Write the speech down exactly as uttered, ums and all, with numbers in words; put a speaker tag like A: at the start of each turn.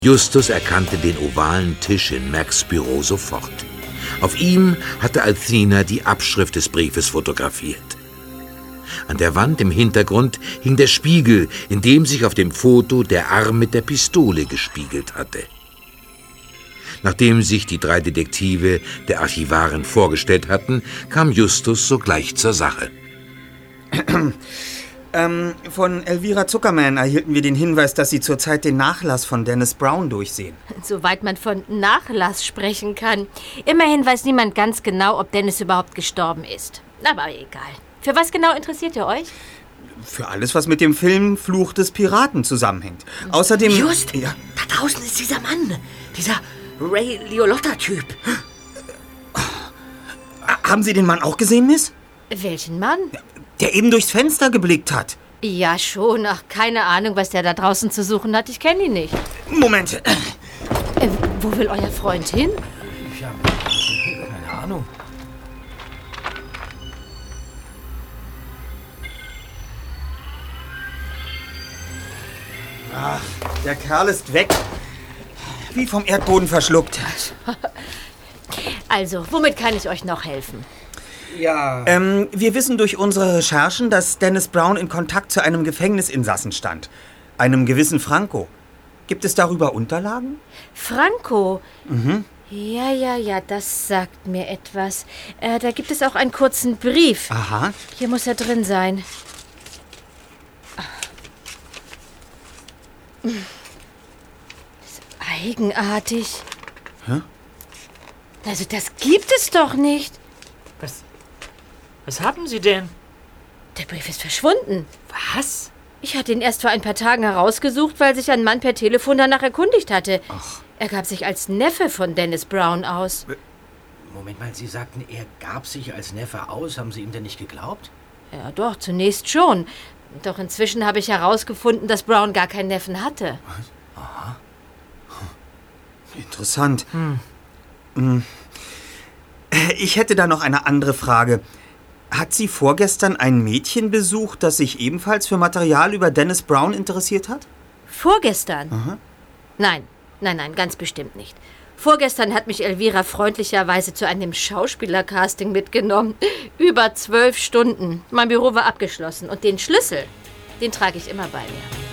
A: Justus erkannte den ovalen Tisch in Macs Büro sofort. Auf ihm hatte Athena die Abschrift des Briefes fotografiert. An der Wand im Hintergrund hing der Spiegel, in dem sich auf dem Foto der Arm mit der Pistole gespiegelt hatte. Nachdem sich die drei Detektive der Archivarin vorgestellt hatten, kam Justus sogleich zur Sache.
B: Ähm, von Elvira Zuckerman erhielten wir den Hinweis, dass Sie zurzeit den Nachlass von Dennis Brown durchsehen.
C: Soweit man von Nachlass sprechen kann. Immerhin weiß niemand ganz genau, ob Dennis überhaupt gestorben ist. Aber egal. Für was genau interessiert ihr euch?
B: Für alles, was mit dem Film Fluch des Piraten zusammenhängt. Außerdem...
D: Just,
B: ja.
D: Da draußen ist dieser Mann. Dieser Ray Liotta-Typ.
B: Haben Sie den Mann auch gesehen, Miss?
C: Welchen Mann?
B: Der eben durchs Fenster geblickt hat.
C: Ja, schon. Ach, keine Ahnung, was der da draußen zu suchen hat. Ich kenne ihn nicht.
B: Moment.
C: Äh, wo will euer Freund hin?
E: Ich habe keine Ahnung.
B: Ach, der Kerl ist weg. Wie vom Erdboden verschluckt.
C: Also, womit kann ich euch noch helfen?
B: Ja. Ähm, wir wissen durch unsere Recherchen, dass Dennis Brown in Kontakt zu einem Gefängnisinsassen stand. Einem gewissen Franco. Gibt es darüber Unterlagen?
C: Franco?
B: Mhm.
C: Ja, ja, ja, das sagt mir etwas. Äh, da gibt es auch einen kurzen Brief.
B: Aha.
C: Hier muss er drin sein. Das ist eigenartig.
B: Hä?
C: Also, das gibt es doch nicht.
E: Was? Was haben Sie denn?
C: Der Brief ist verschwunden.
E: Was?
C: Ich hatte ihn erst vor ein paar Tagen herausgesucht, weil sich ein Mann per Telefon danach erkundigt hatte.
B: Ach.
C: Er gab sich als Neffe von Dennis Brown aus.
D: Moment mal, Sie sagten, er gab sich als Neffe aus. Haben Sie ihm denn nicht geglaubt?
C: Ja, doch, zunächst schon. Doch inzwischen habe ich herausgefunden, dass Brown gar keinen Neffen hatte.
D: Was? Aha.
B: Interessant. Hm. Ich hätte da noch eine andere Frage. Hat sie vorgestern ein Mädchen besucht, das sich ebenfalls für Material über Dennis Brown interessiert hat?
C: Vorgestern?
B: Aha.
C: Nein, nein, nein, ganz bestimmt nicht. Vorgestern hat mich Elvira freundlicherweise zu einem Schauspielercasting mitgenommen. Über zwölf Stunden. Mein Büro war abgeschlossen und den Schlüssel, den trage ich immer bei mir.